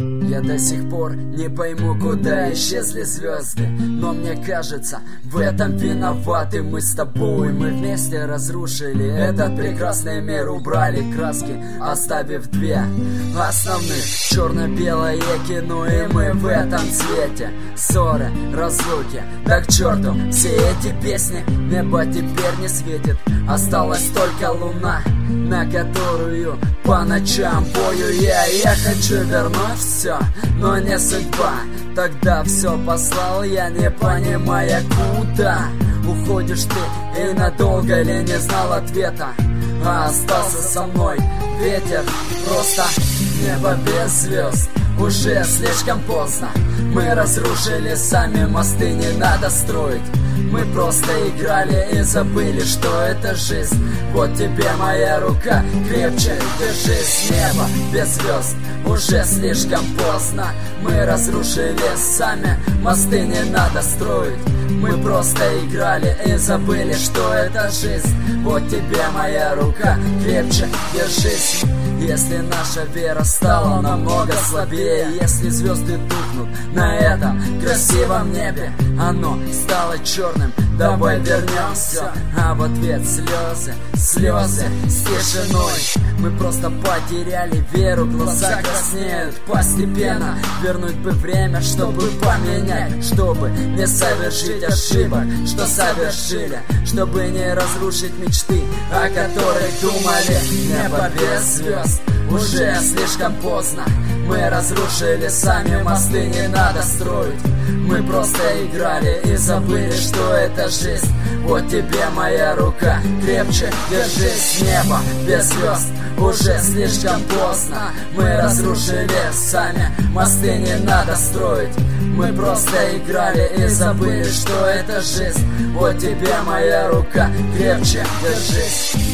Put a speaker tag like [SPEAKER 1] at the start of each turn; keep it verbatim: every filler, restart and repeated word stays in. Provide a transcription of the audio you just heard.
[SPEAKER 1] Я до сих пор не пойму, куда исчезли звезды, но мне кажется, в этом виноваты мы с тобой. Мы вместе разрушили этот прекрасный мир, убрали краски, оставив две основных: черно-белое кино, и мы в этом цвете. Ссоры, разлуки, да к черту все эти песни. Небо теперь не светит, осталась только луна, на которую по ночам пою я. Я хочу вернуть все, но не судьба. Тогда все послал я, не понимая куда. Уходишь ты, и надолго ли не знал ответа, а остался со мной ветер, просто небо без звезд. Уже слишком поздно, мы разрушили сами мосты, не надо строить. Мы просто играли и забыли, что это жизнь. Вот тебе моя рука, крепче держись. Небо без звезд, уже слишком поздно. Мы разрушили сами мосты, не надо строить. Мы просто играли и забыли, что это жизнь. Вот тебе моя рука, крепче держись. Если наша вера стала намного слабее, если звезды тухнут на этом красивом небе, оно стало черным, давай вернемся. А в ответ слезы, слезы с тишиной. Мы просто потеряли веру, глаза краснеют постепенно. Вернуть бы время, чтобы поменять, чтобы не совершить ошибок, что совершили, чтобы не разрушить мечты, о которых думали. Небо без звезд, уже слишком поздно. Мы разрушили сами мосты, не надо строить. Мы просто играли и забыли, что это жизнь. Вот тебе моя рука, крепче держись. Небо без звезд, уже слишком поздно. Мы разрушили сами мосты, не надо строить. Мы просто играли и забыли, что это жизнь. Вот тебе моя рука, крепче держись.